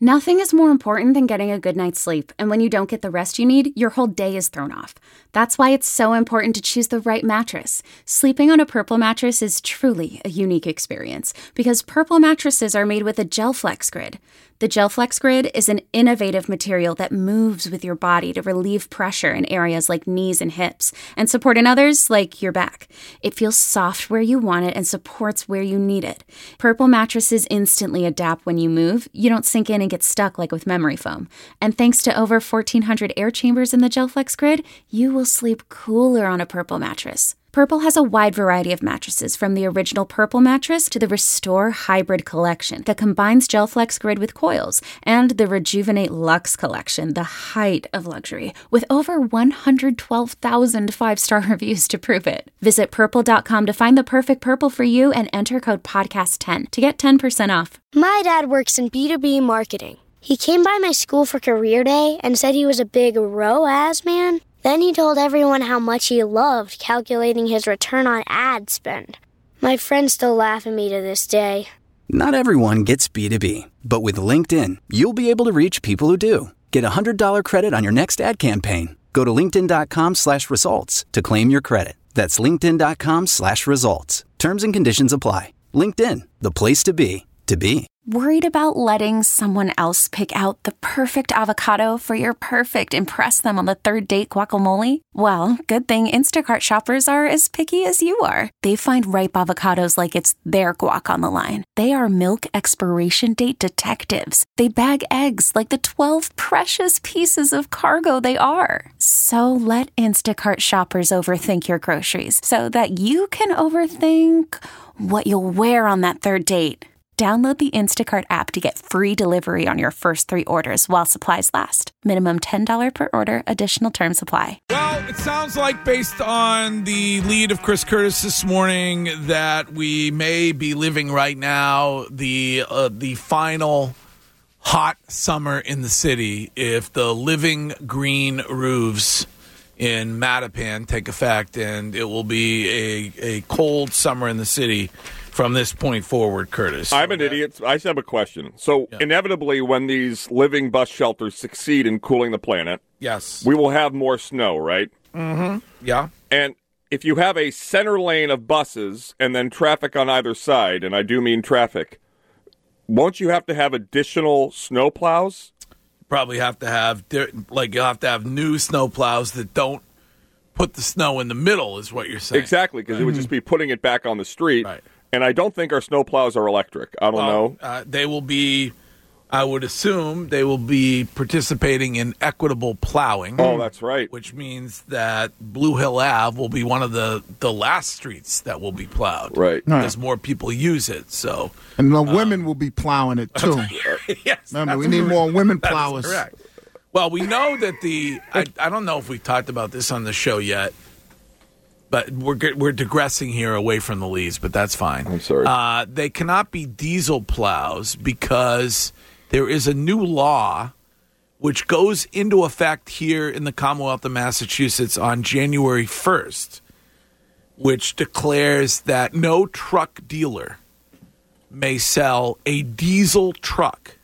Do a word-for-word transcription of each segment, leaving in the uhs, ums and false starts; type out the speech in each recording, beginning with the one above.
Nothing is more important than getting a good night's sleep, and when you don't get the rest you need, your whole day is thrown off. That's why it's so important to choose the right mattress. Sleeping on a Purple mattress is truly a unique experience, because Purple mattresses are made with a GelFlex Grid. The GelFlex Grid is an innovative material that moves with your body to relieve pressure in areas like knees and hips, and support in others like your back. It feels soft where you want it and supports where you need it. Purple mattresses instantly adapt when you move. You don't sink in and get stuck like with memory foam. And thanks to over fourteen hundred air chambers in the GelFlex Grid, you will sleep cooler on a Purple mattress. Purple has a wide variety of mattresses, from the original Purple mattress to the Restore Hybrid collection that combines GelFlex Grid with coils, and the Rejuvenate Luxe collection, the height of luxury, with over one hundred twelve thousand five-star reviews to prove it. Visit purple dot com to find the perfect Purple for you and enter code podcast ten to get ten percent off. My dad works in B two B marketing. He came by my school for career day and said he was a big R O A S man. Then he told everyone how much he loved calculating his return on ad spend. My friends still laugh at me to this day. Not everyone gets B two B, but with LinkedIn, you'll be able to reach people who do. Get a one hundred dollars credit on your next ad campaign. Go to linkedin dot com slash results to claim your credit. That's linkedin dot com slash results. Terms and conditions apply. LinkedIn, the place to be, to be. Worried about letting someone else pick out the perfect avocado for your perfect impress them on the third date guacamole? Well, good thing Instacart shoppers are as picky as you are. They find ripe avocados like it's their guac on the line. They are milk expiration date detectives. They bag eggs like the twelve precious pieces of cargo they are. So let Instacart shoppers overthink your groceries so that you can overthink what you'll wear on that third date. Download the Instacart app to get free delivery on your first three orders while supplies last. Minimum ten dollars per order. Additional terms apply. Well, it sounds like, based on the lead of Chris Curtis this morning, that we may be living right now the uh, the final hot summer in the city if the living green roofs in Mattapan take effect, and it will be a, a cold summer in the city from this point forward, Curtis. I'm an idiot. I just have a question. So yeah. inevitably, when these living bus shelters succeed in cooling the planet, yes, we will have more snow, right? Mm-hmm. Yeah. And if you have a center lane of buses and then traffic on either side, and I do mean traffic, won't you have to have additional snow plows? Probably have to have, like, you'll have to have new snow plows that don't put the snow in the middle, is what you're saying. Exactly, because right. it would just be putting it back on the street. Right. And I don't think our snow plows are electric. I don't well, know. Uh, they will be, I would assume, they will be participating in equitable plowing. Oh, that's right. Which means that Blue Hill Avenue will be one of the, the last streets that will be plowed. Right. Because more people use it. So, And the um, women will be plowing it, too. Yes. Remember, we need more women plowers. Correct. Well, we know that the, I, I don't know if we talked about this on the show yet, but we're we're digressing here away from the leads, but that's fine. I'm sorry. Uh, they cannot be diesel plows because there is a new law which goes into effect here in the Commonwealth of Massachusetts on January first, which declares that no truck dealer may sell a diesel truck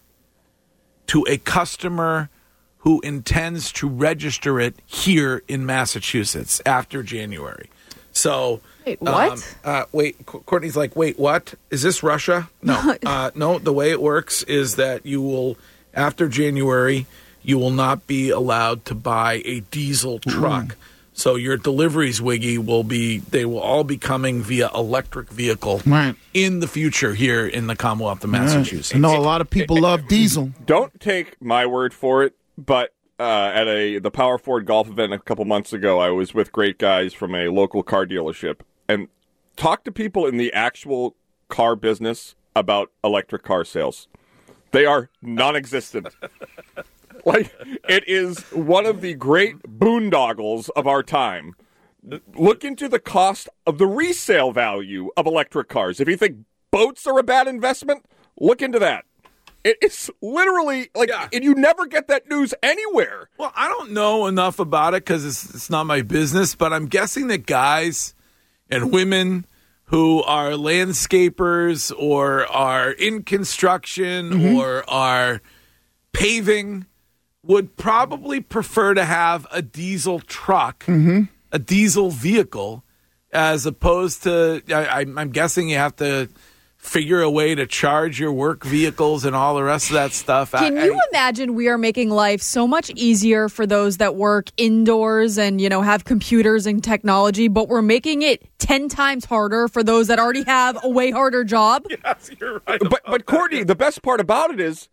to a customer who intends to register it here in Massachusetts after January. So, wait, what? Um, uh, wait, Courtney's like, wait, what? Is this Russia? No, uh, no. The way it works is that you will, after January, you will not be allowed to buy a diesel truck. Mm. So your deliveries, Wiggy, will be, they will all be coming via electric vehicle right. in the future here in the Commonwealth of Massachusetts. Right. I know a lot of people love diesel. Don't take my word for it, but Uh, at a the Power Ford golf event a couple months ago, I was with great guys from a local car dealership and talked to people in the actual car business about electric car sales. They are non-existent. Like, it is one of the great boondoggles of our time. Look into the cost of the resale value of electric cars. If you think boats are a bad investment, look into that. It's literally like, yeah. and you never get that news anywhere. Well, I don't know enough about it because it's, it's not my business, but I'm guessing that guys and women who are landscapers or are in construction mm-hmm. or are paving would probably prefer to have a diesel truck, mm-hmm. a diesel vehicle, as opposed to, I, I'm guessing you have to figure a way to charge your work vehicles and all the rest of that stuff. Can I, you I, imagine we are making life so much easier for those that work indoors and, you know, have computers and technology, but we're making it ten times harder for those that already have a way harder job? Yes, you're right. But, but Courtney, the best part about it is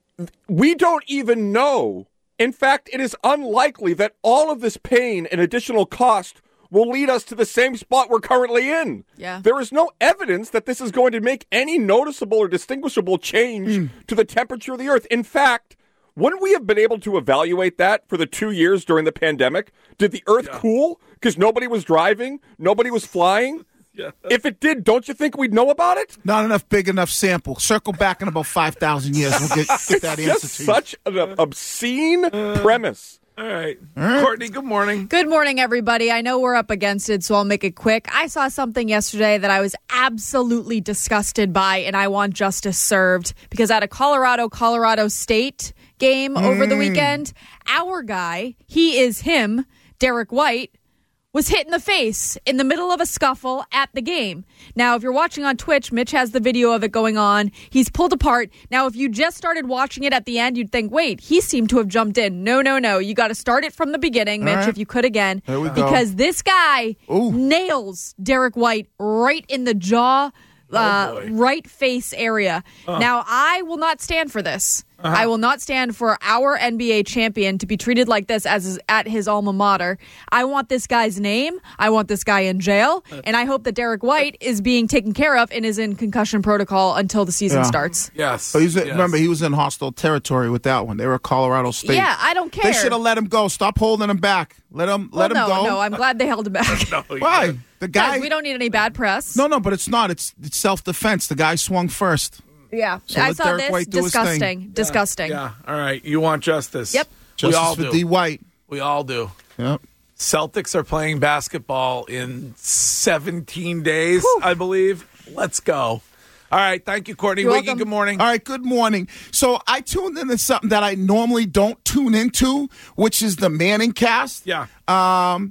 we don't even know. In fact, it is unlikely that all of this pain and additional cost will lead us to the same spot we're currently in. Yeah. There is no evidence that this is going to make any noticeable or distinguishable change mm. to the temperature of the Earth. In fact, wouldn't we have been able to evaluate that for the two years during the pandemic? Did the Earth yeah. cool because nobody was driving, nobody was flying? Yeah. If it did, don't you think we'd know about it? Not enough big enough sample. Circle back in about five thousand years. We'll get, get that answer just to you. Such an obscene uh, premise. All right. All right. Courtney, good morning. Good morning, everybody. I know we're up against it, so I'll make it quick. I saw something yesterday that I was absolutely disgusted by, and I want justice served, because at a Colorado, Colorado State game mm. over the weekend, our guy, he is him, Derek White, was hit in the face in the middle of a scuffle at the game. Now, if you're watching on Twitch, Mitch has the video of it going on. He's pulled apart. Now, if you just started watching it at the end, you'd think, wait, he seemed to have jumped in. No, no, no. You got to start it from the beginning, Mitch, right. if you could again. There we because go. this guy Ooh. nails Derek White right in the jaw, uh, oh right face area. Uh. Now, I will not stand for this. Uh-huh. I will not stand for our N B A champion to be treated like this as his, at his alma mater. I want this guy's name. I want this guy in jail. And I hope that Derek White is being taken care of and is in concussion protocol until the season yeah. starts. Yes. So he's, yes. Remember, he was in hostile territory with that one. They were Colorado State. Yeah, I don't care. They should have let him go. Stop holding him back. Let him, well, let him no, go. No, I'm glad they held him back. no, Why? The guy. We don't need any bad press. No, no, but it's not. It's, it's self-defense. The guy swung first. Yeah, so I saw Derek this. White do his Disgusting. thing. Disgusting. Yeah. yeah. All right. You want justice. Yep. Justice we all for do. D. White. We all do. Yep. Celtics are playing basketball in seventeen days, Whew. I believe. Let's go. All right. Thank you, Courtney. You're Wiggy, welcome. good morning. All right, good morning. So I tuned into something that I normally don't tune into, which is the Manning cast. Yeah. Um,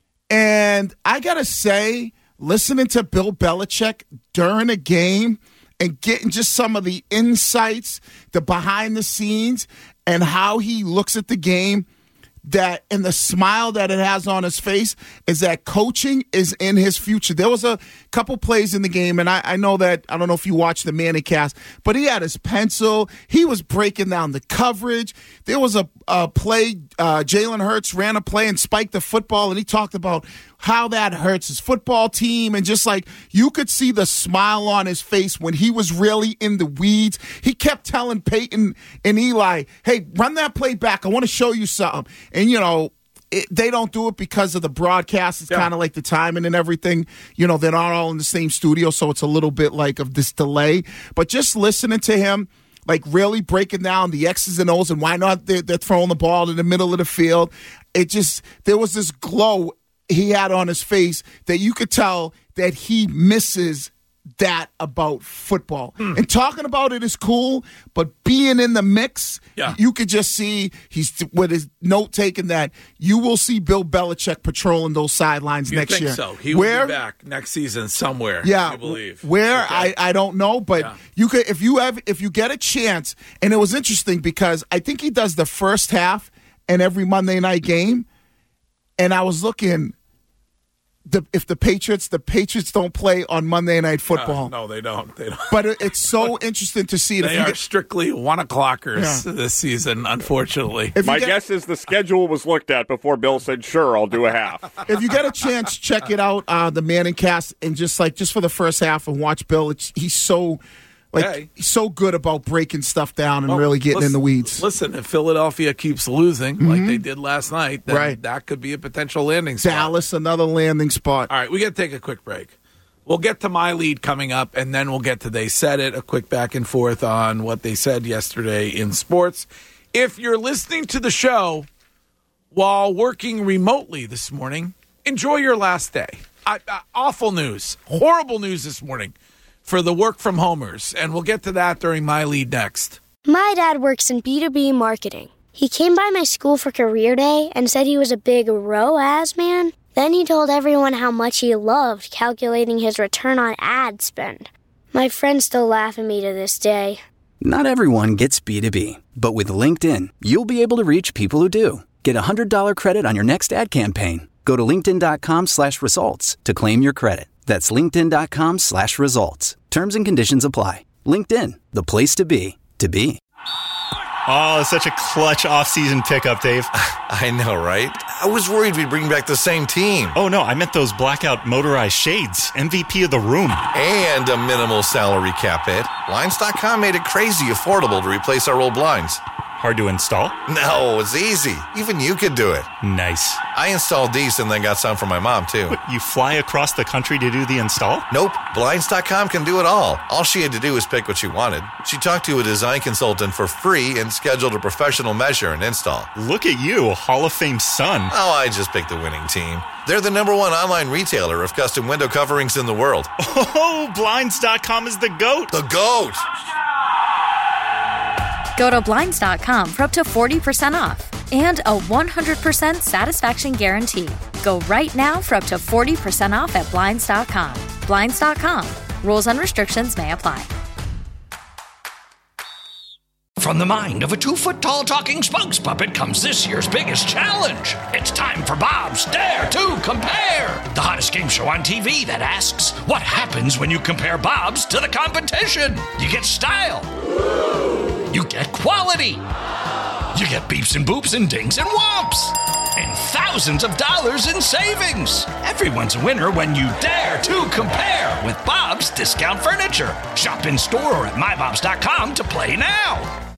and I got to say, listening to Bill Belichick during a game and getting just some of the insights, the behind the scenes, and how he looks at the game, that and the smile that it has on his face is that coaching is in his future. There was a couple plays in the game, and I, I know that, I don't know if you watched the Manning cast, but he had his pencil. He was breaking down the coverage. There was a, a play, uh, Jalen Hurts ran a play and spiked the football, and he talked about how that hurts his football team, and just like you could see the smile on his face when he was really in the weeds. He kept telling Peyton and Eli, hey, run that play back. I want to show you something. And, you know, it, they don't do it because of the broadcast. It's yeah. kind of like the timing and everything. You know, they're not all in the same studio, so it's a little bit like of this delay. But just listening to him, like really breaking down the X's and O's and why not they're, they're throwing the ball in the middle of the field, it just, there was this glow he had on his face that you could tell that he misses that about football. Hmm. And talking about it is cool, but being in the mix, yeah. you could just see he's with his note taking that you will see Bill Belichick patrolling those sidelines you next think year. So he where, will be back next season somewhere. Yeah, you believe where okay. I, I don't know, but yeah. you could if you have if you get a chance. And it was interesting because I think he does the first half in every Monday night game. And I was looking, the if the Patriots, the Patriots don't play on Monday Night Football. Uh, no, they don't. They don't. But it, it's so interesting to see. They if are get, strictly one o'clockers yeah. this season, unfortunately. My get, guess is the schedule was looked at before Bill said, sure, I'll do a half. If you get a chance, check it out, uh, the Manning cast, and just like just for the first half and watch Bill. It's, he's so. Like, hey. he's so good about breaking stuff down and well, really getting listen, in the weeds. Listen, if Philadelphia keeps losing mm-hmm. like they did last night, then right. that could be a potential landing spot. Dallas, another landing spot. All right, we got to take a quick break. We'll get to my lead coming up, and then we'll get to They Said It, a quick back and forth on what they said yesterday in sports. If you're listening to the show while working remotely this morning, enjoy your last day. I, I, awful news, horrible news this morning for the work-from-homers, and we'll get to that during my lead next. My dad works in B two B marketing. He came by my school for career day and said he was a big R O A S man. Then he told everyone how much he loved calculating his return on ad spend. My friends still laugh at me to this day. Not everyone gets B two B, but with LinkedIn, you'll be able to reach people who do. Get a one hundred dollars credit on your next ad campaign. Go to linkedin.com slash results to claim your credit. That's linkedin.com slash results. Terms and conditions apply. LinkedIn, the place to be, to be. Oh, such a clutch off-season pickup, Dave. I know, right? I was worried we'd bring back the same team. Oh, no, I meant those blackout motorized shades. M V P of the room. And a minimal salary cap hit. Blinds dot com made it crazy affordable to replace our old blinds. Hard to install? No, it's easy. Even you could do it. Nice. I installed these and then got some for my mom, too. What, you fly across the country to do the install? Nope. Blinds dot com can do it all. All she had to do was pick what she wanted. She talked to a design consultant for free and scheduled a professional measure and install. Look at you, Hall of Fame son. Oh, I just picked the winning team. They're the number one online retailer of custom window coverings in the world. Oh, Blinds dot com is the GOAT. The GOAT! Go to Blinds dot com for up to forty percent off and a one hundred percent satisfaction guarantee. Go right now for up to forty percent off at Blinds dot com. Blinds dot com. Rules and restrictions may apply. From the mind of a two-foot-tall talking spokes puppet comes this year's biggest challenge. It's time for Bob's Dare to Compare, the hottest game show on T V that asks, what happens when you compare Bob's to the competition? You get style. You get quality. You get beeps and boops and dings and whomps. And thousands of dollars in savings. Everyone's a winner when you dare to compare with Bob's Discount Furniture. Shop in store or at my bobs dot com to play now.